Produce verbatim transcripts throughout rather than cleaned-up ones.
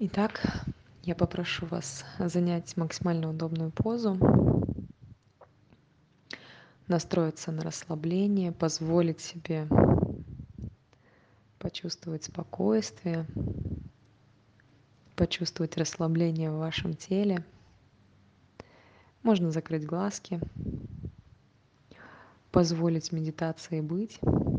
Итак, я попрошу вас занять максимально удобную позу, настроиться на расслабление, позволить себе почувствовать спокойствие, почувствовать расслабление в вашем теле. Можно закрыть глазки, позволить медитации быть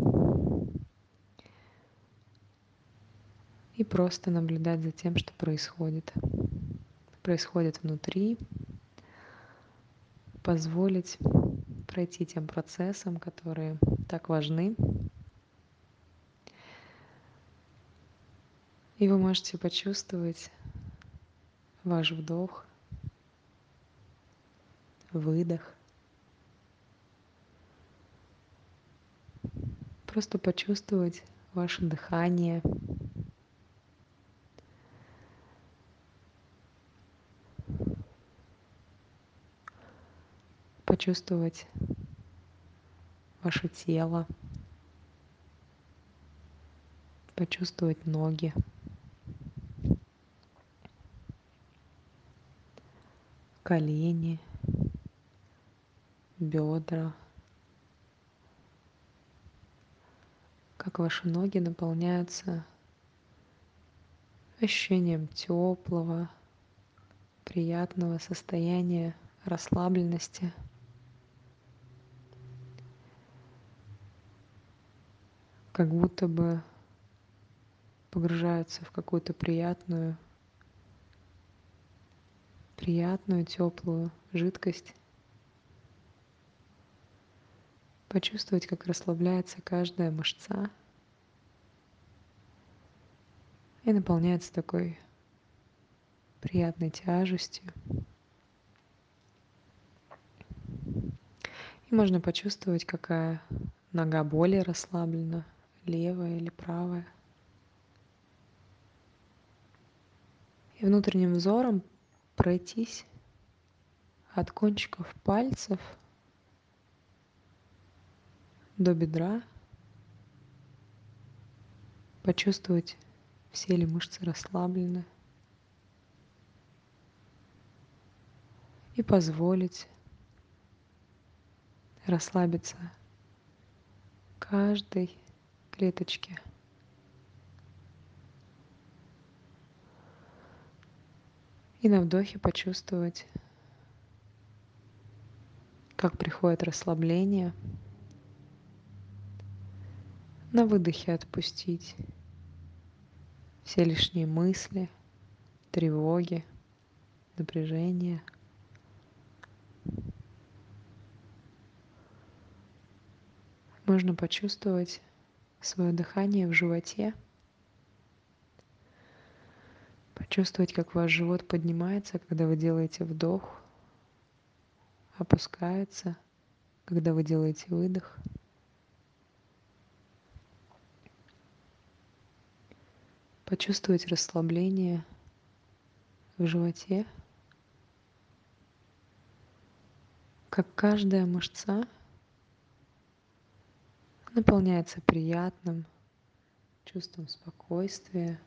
и просто наблюдать за тем, что происходит. Происходит внутри, позволить пройти тем процессам, которые так важны. И вы можете почувствовать ваш вдох, выдох. Просто почувствовать ваше дыхание. Почувствовать ваше тело. Почувствовать ноги. Колени. Бедра. Как ваши ноги наполняются ощущением теплого, приятного состояния расслабленности. Как будто бы погружаются в какую-то приятную, приятную, теплую жидкость. Почувствовать, как расслабляется каждая мышца и наполняется такой приятной тяжестью. И можно почувствовать, какая нога более расслаблена, левая или правая. И внутренним взором пройтись от кончиков пальцев до бедра, почувствовать, все ли мышцы расслаблены, и позволить расслабиться каждой клеточке. И на вдохе почувствовать, как приходит расслабление. На выдохе отпустить все лишние мысли, тревоги, напряжение. Можно почувствовать свое дыхание в животе, почувствовать, как ваш живот поднимается, когда вы делаете вдох, опускается, когда вы делаете выдох. Почувствовать расслабление в животе, как каждая мышца наполняется приятным чувством спокойствия,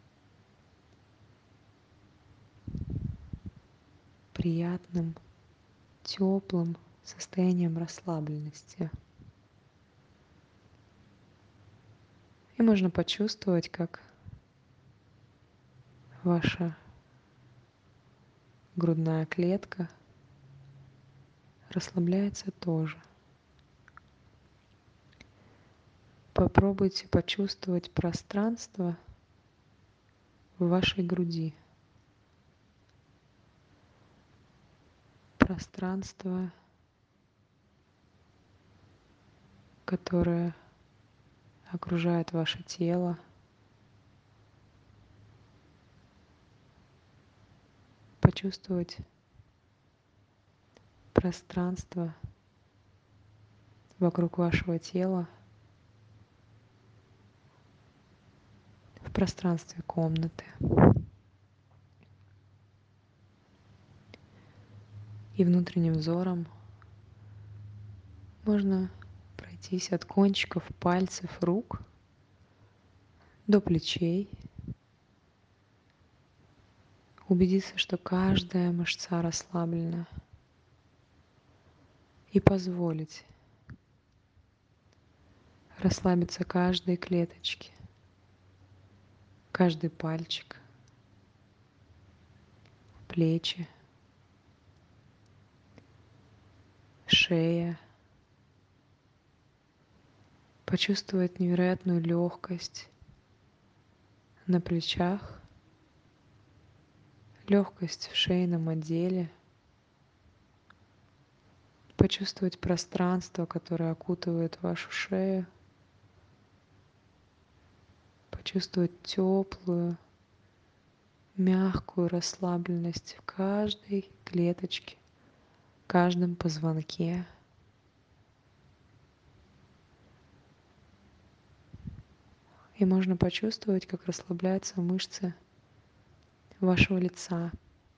приятным, теплым состоянием расслабленности. И можно почувствовать, как ваша грудная клетка расслабляется тоже. Попробуйте почувствовать пространство в вашей груди. Пространство, которое окружает ваше тело. Почувствовать пространство вокруг вашего тела, в пространстве комнаты. И внутренним взором можно пройтись от кончиков пальцев рук до плечей, убедиться, что каждая мышца расслаблена, и позволить расслабиться каждой клеточке, каждый пальчик, плечи, шея. Почувствовать невероятную легкость на плечах, легкость в шейном отделе. Почувствовать пространство, которое окутывает вашу шею. Почувствовать теплую, мягкую расслабленность в каждой клеточке, в каждом позвонке. И можно почувствовать, как расслабляются мышцы вашего лица,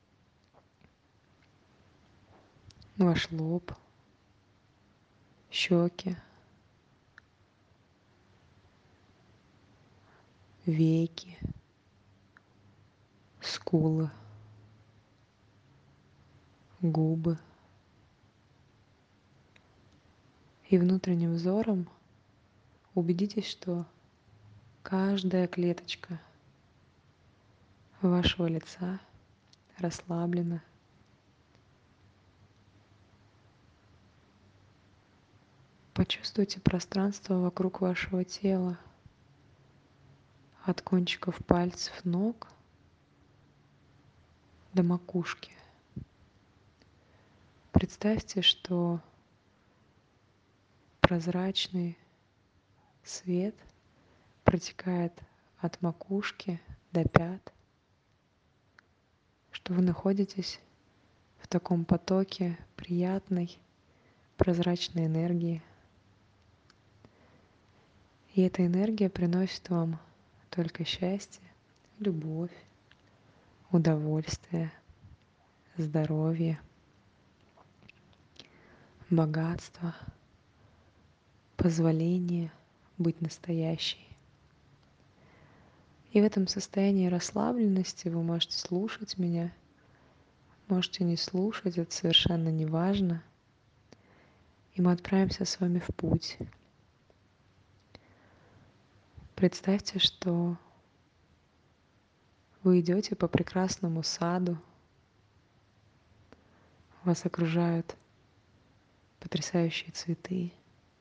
ваш лоб, щеки, веки, скулы, губы. И внутренним взором убедитесь, что каждая клеточка вашего лица расслаблена. Почувствуйте пространство вокруг вашего тела, от кончиков пальцев ног до макушки. Представьте, что прозрачный свет протекает от макушки до пят, что вы находитесь в таком потоке приятной, прозрачной энергии. И эта энергия приносит вам только счастье, любовь, удовольствие, здоровье, богатство, позволение быть настоящей. И в этом состоянии расслабленности вы можете слушать меня, можете не слушать, это совершенно не важно. И мы отправимся с вами в путь. Представьте, что вы идете по прекрасному саду, вас окружают потрясающие цветы,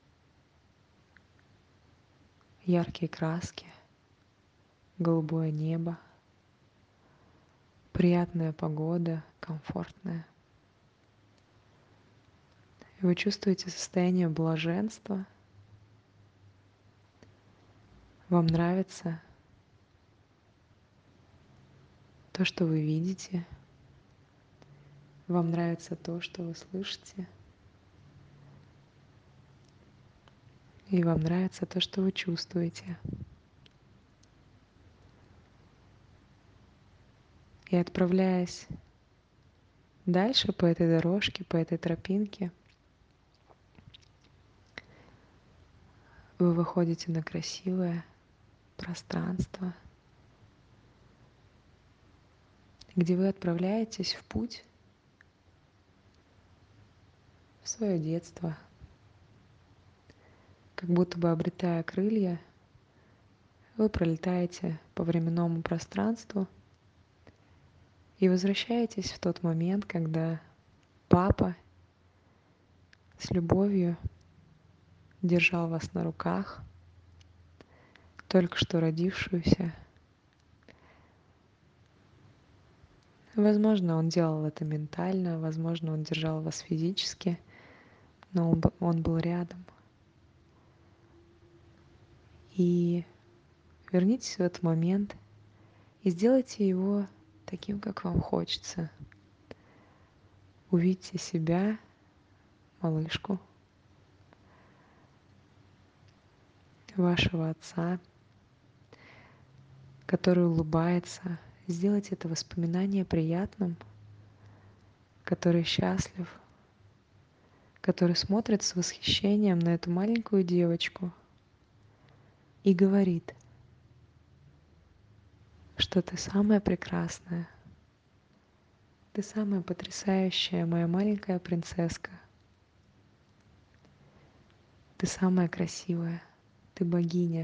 яркие краски, голубое небо, приятная погода, комфортная. И вы чувствуете состояние блаженства. Вам нравится то, что вы видите. Вам нравится то, что вы слышите. И вам нравится то, что вы чувствуете. И отправляясь дальше по этой дорожке, по этой тропинке, вы выходите на красивое пространство, где вы отправляетесь в путь в свое детство, как будто бы обретая крылья, вы пролетаете по временному пространству и возвращаетесь в тот момент, когда папа с любовью держал вас на руках, только что родившуюся. Возможно, он делал это ментально, возможно, он держал вас физически, но он, он был рядом. И вернитесь в этот момент и сделайте его таким, как вам хочется. Увидьте себя, малышку, вашего отца, который улыбается. Сделайте это воспоминание приятным, который счастлив, который смотрит с восхищением на эту маленькую девочку и говорит, что ты самая прекрасная, Ты самая потрясающая, моя маленькая принцесска. Ты самая красивая. Ты богиня.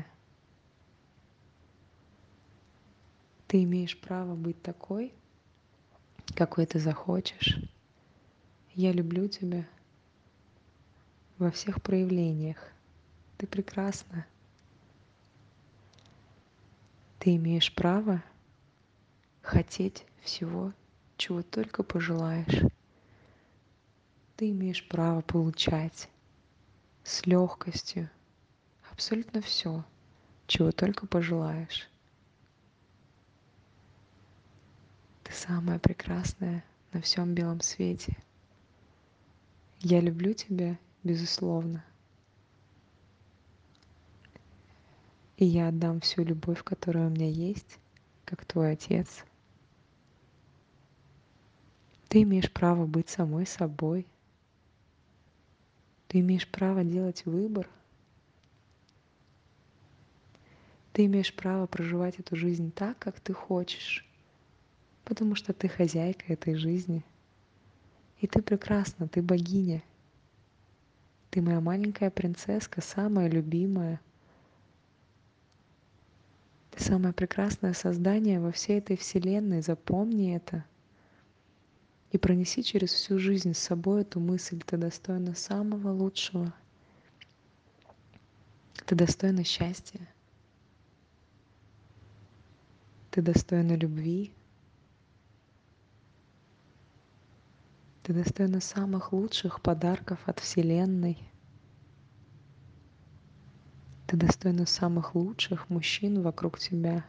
Ты имеешь право быть такой, какой ты захочешь. Я люблю тебя во всех проявлениях. Ты прекрасна. Ты имеешь право хотеть всего, чего только пожелаешь. Ты имеешь право получать с легкостью абсолютно все, чего только пожелаешь. Ты самая прекрасная на всем белом свете. Я люблю тебя, безусловно. И я отдам всю любовь, которая у меня есть, как твой отец. Ты имеешь право быть самой собой. Ты имеешь право делать выбор. Ты имеешь право проживать эту жизнь так, как ты хочешь, потому что ты хозяйка этой жизни. И ты прекрасна, ты богиня. Ты моя маленькая принцесска, самая любимая. Ты самое прекрасное создание во всей этой вселенной. Запомни это. И пронеси через всю жизнь с собой эту мысль. Ты достойна самого лучшего. Ты достойна счастья. Ты достойна любви. Ты достойна самых лучших подарков от Вселенной. Ты достойна самых лучших мужчин вокруг тебя.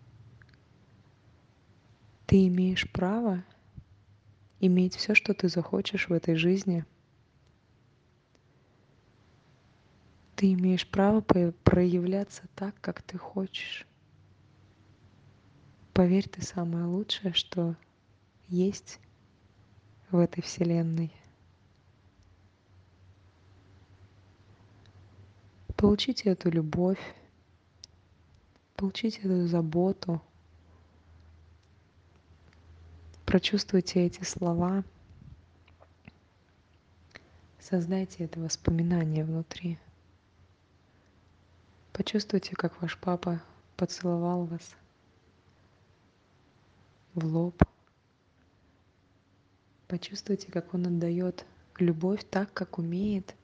Ты имеешь право иметь все, что ты захочешь в этой жизни. Ты имеешь право проявляться так, как ты хочешь. Поверь, ты самое лучшее, что есть в этой вселенной. Получите эту любовь, получите эту заботу, прочувствуйте эти слова, создайте это воспоминание внутри. Почувствуйте, как ваш папа поцеловал вас в лоб. Почувствуйте, как он отдает любовь так, как умеет.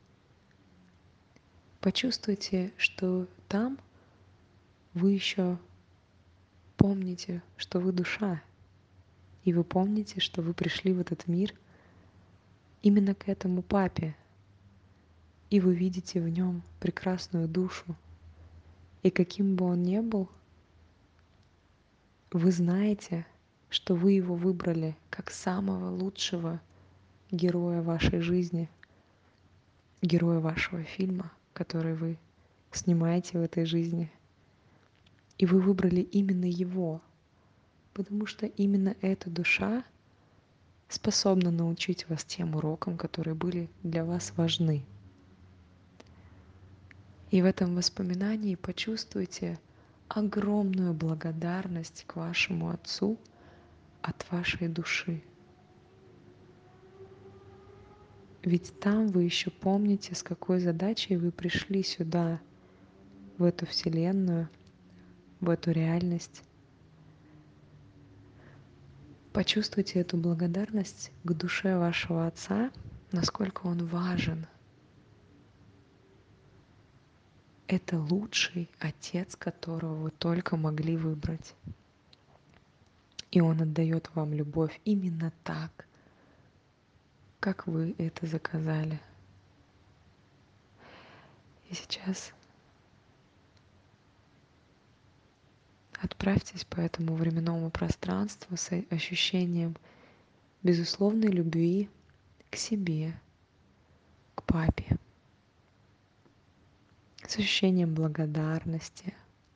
Почувствуйте, что там вы еще помните, что вы душа. И вы помните, что вы пришли в этот мир именно к этому папе. И вы видите в нем прекрасную душу. И каким бы он ни был, вы знаете, что вы его выбрали как самого лучшего героя вашей жизни, героя вашего фильма, который вы снимаете в этой жизни. И вы выбрали именно его, потому что именно эта душа способна научить вас тем урокам, которые были для вас важны. И в этом воспоминании почувствуйте огромную благодарность к вашему Отцу от вашей души. Ведь там вы еще помните, с какой задачей вы пришли сюда, в эту вселенную, в эту реальность. Почувствуйте эту благодарность к душе вашего Отца, насколько Он важен. Это лучший Отец, которого вы только могли выбрать. И Он отдает вам любовь именно так, как вы это заказали. И сейчас отправьтесь по этому временному пространству с ощущением безусловной любви к себе, к папе, с ощущением благодарности,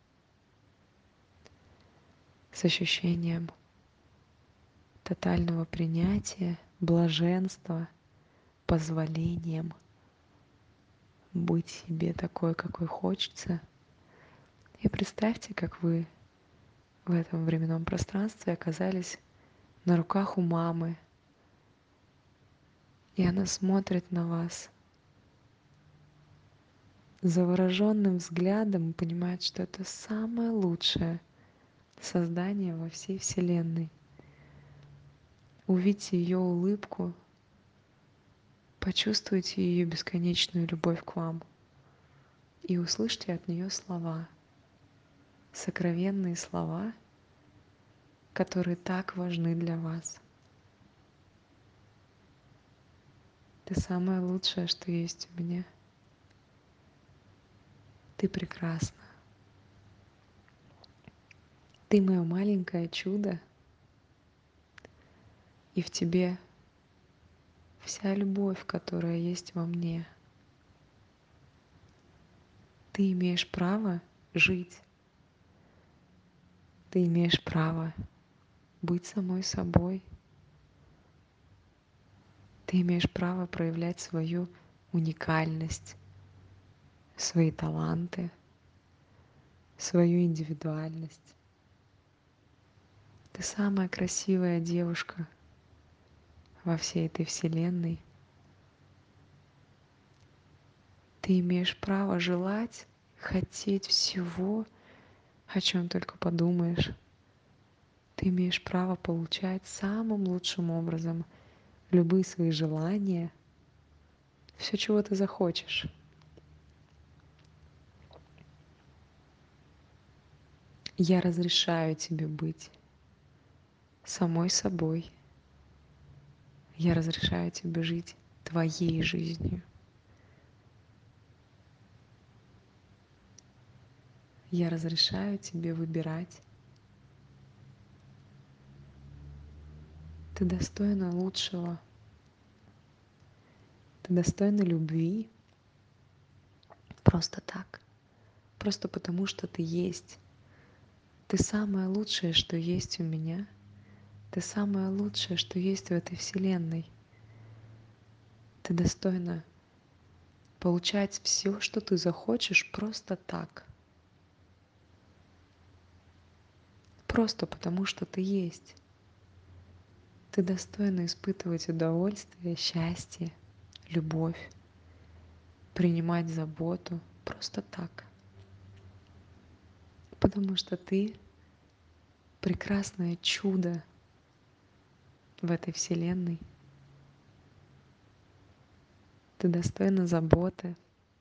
с ощущением тотального принятия, блаженства, позволением быть себе такой, какой хочется. И представьте, как вы в этом временном пространстве оказались на руках у мамы, и она смотрит на вас завороженным взглядом и понимает, что это самое лучшее создание во всей Вселенной. Увидьте ее улыбку, почувствуйте ее бесконечную любовь к вам и услышьте от нее слова, сокровенные слова, которые так важны для вас. Ты самое лучшее, что есть у меня. Ты прекрасна. Ты мое маленькое чудо, и в тебе вся любовь, которая есть во мне. Ты имеешь право жить. Ты имеешь право быть самой собой. Ты имеешь право проявлять свою уникальность, свои таланты, свою индивидуальность. Ты самая красивая девушка во всей этой вселенной. Ты имеешь право желать, хотеть всего, о чем только подумаешь. Ты имеешь право получать самым лучшим образом любые свои желания, все, чего ты захочешь. Я разрешаю тебе быть самой собой. Я разрешаю тебе жить твоей жизнью. Я разрешаю тебе выбирать. Ты достойна лучшего. Ты достойна любви просто так. Просто потому, что ты есть. Ты самое лучшее, что есть у меня. Ты самое лучшее, что есть в этой вселенной. Ты достойна получать все, что ты захочешь, просто так. Просто потому, что ты есть. Ты достойна испытывать удовольствие, счастье, любовь, принимать заботу просто так. Потому что ты прекрасное чудо в этой вселенной. Ты достойна заботы.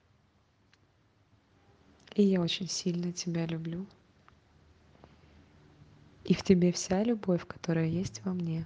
И я очень сильно тебя люблю. И в тебе вся любовь, которая есть во мне.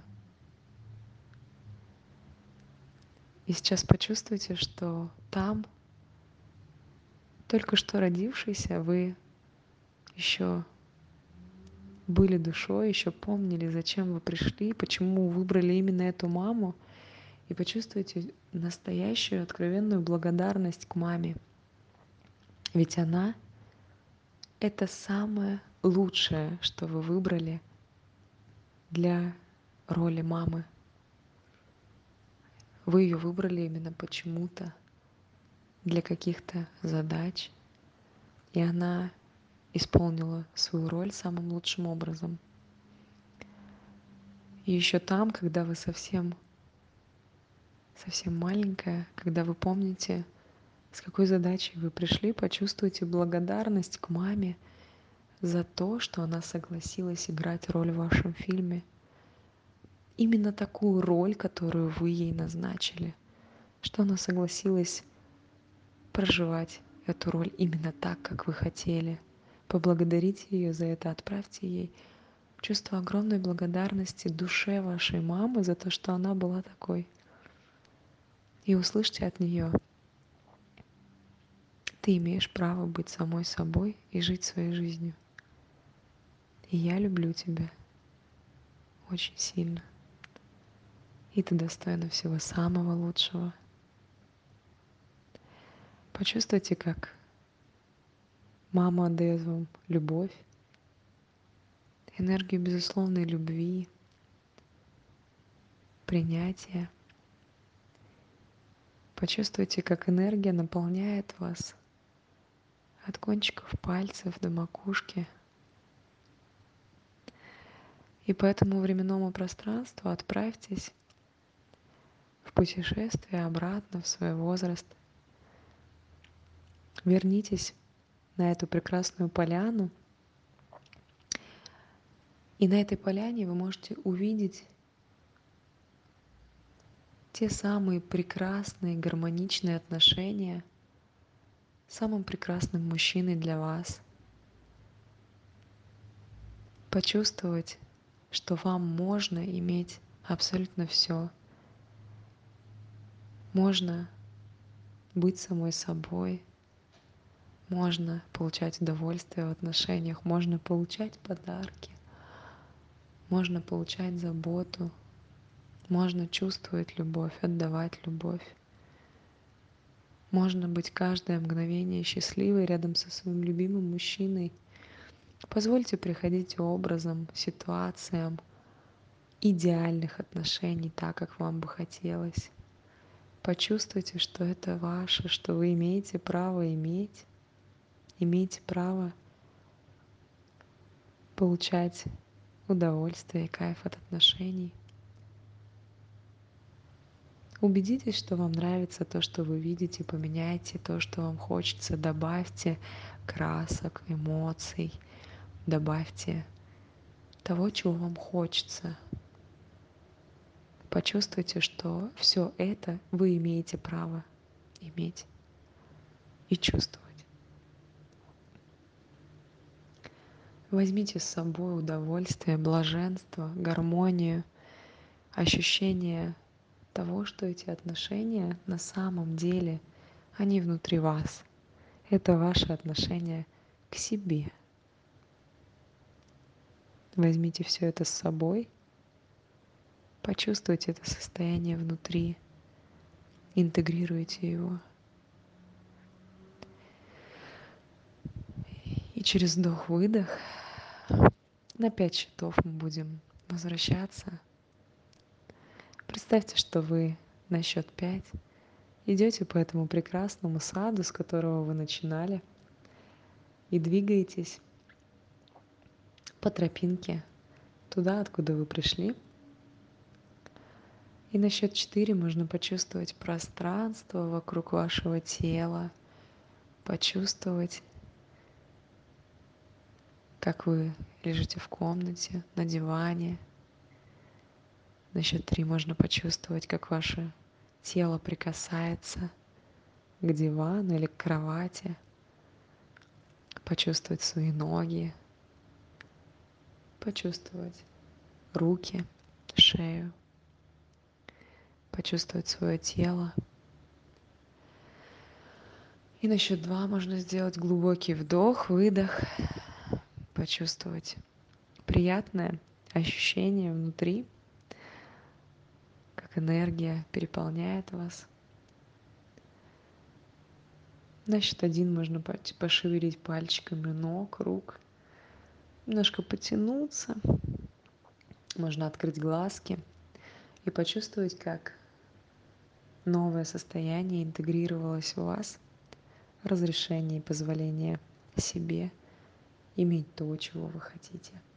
И сейчас почувствуйте, что там, только что родившийся, вы еще были душой, еще помнили, зачем вы пришли, почему выбрали именно эту маму. И почувствуйте настоящую откровенную благодарность к маме. Ведь она — это самое лучшее, что вы выбрали для роли мамы. Вы ее выбрали именно почему-то, для каких-то задач, и она исполнила свою роль самым лучшим образом. И еще там, когда вы совсем, совсем маленькая, когда вы помните, с какой задачей вы пришли, почувствуйте благодарность к маме за то, что она согласилась играть роль в вашем фильме. Именно такую роль, которую вы ей назначили, что она согласилась проживать эту роль именно так, как вы хотели. Поблагодарите ее за это, отправьте ей чувство огромной благодарности душе вашей мамы за то, что она была такой. И услышьте от нее: ты имеешь право быть самой собой и жить своей жизнью. И я люблю тебя очень сильно. И ты достойна всего самого лучшего. Почувствуйте, как мама отдает вам любовь, энергию безусловной любви, принятия. Почувствуйте, как энергия наполняет вас от кончиков пальцев до макушки. И по этому временному пространству отправьтесь в путешествие обратно в свой возраст. Вернитесь на эту прекрасную поляну. И на этой поляне вы можете увидеть те самые прекрасные, гармоничные отношения с самым прекрасным мужчиной для вас. Почувствовать, что вам можно иметь абсолютно все. Можно быть самой собой, можно получать удовольствие в отношениях, можно получать подарки, можно получать заботу, можно чувствовать любовь, отдавать любовь. Можно быть каждое мгновение счастливой рядом со своим любимым мужчиной. Позвольте приходить образом, ситуациям идеальных отношений, так, как вам бы хотелось. Почувствуйте, что это ваше, что вы имеете право иметь, имеете право получать удовольствие и кайф от отношений. Убедитесь, что вам нравится то, что вы видите, поменяйте то, что вам хочется, добавьте красок, эмоций, добавьте того, чего вам хочется. Почувствуйте, что все это вы имеете право иметь и чувствовать. Возьмите с собой удовольствие, блаженство, гармонию, ощущение того, что эти отношения на самом деле, они внутри вас. Это ваше отношение к себе. Возьмите все это с собой, почувствуйте это состояние внутри, интегрируйте его. И через вдох-выдох на пять счетов мы будем возвращаться. Представьте, что вы на счет пять идете по этому прекрасному саду, с которого вы начинали, и двигаетесь по тропинке туда, откуда вы пришли. И на счет четыре можно почувствовать пространство вокруг вашего тела, почувствовать, как вы лежите в комнате, на диване. На счет три можно почувствовать, как ваше тело прикасается к дивану или к кровати, почувствовать свои ноги, почувствовать руки, шею, почувствовать свое тело. И на счет два можно сделать глубокий вдох, выдох, почувствовать приятное ощущение внутри, как энергия переполняет вас. На счет один можно пошевелить пальчиками ног, рук, немножко потянуться. Можно открыть глазки и почувствовать, как новое состояние интегрировалось в вас, разрешение и позволение себе иметь то, чего вы хотите.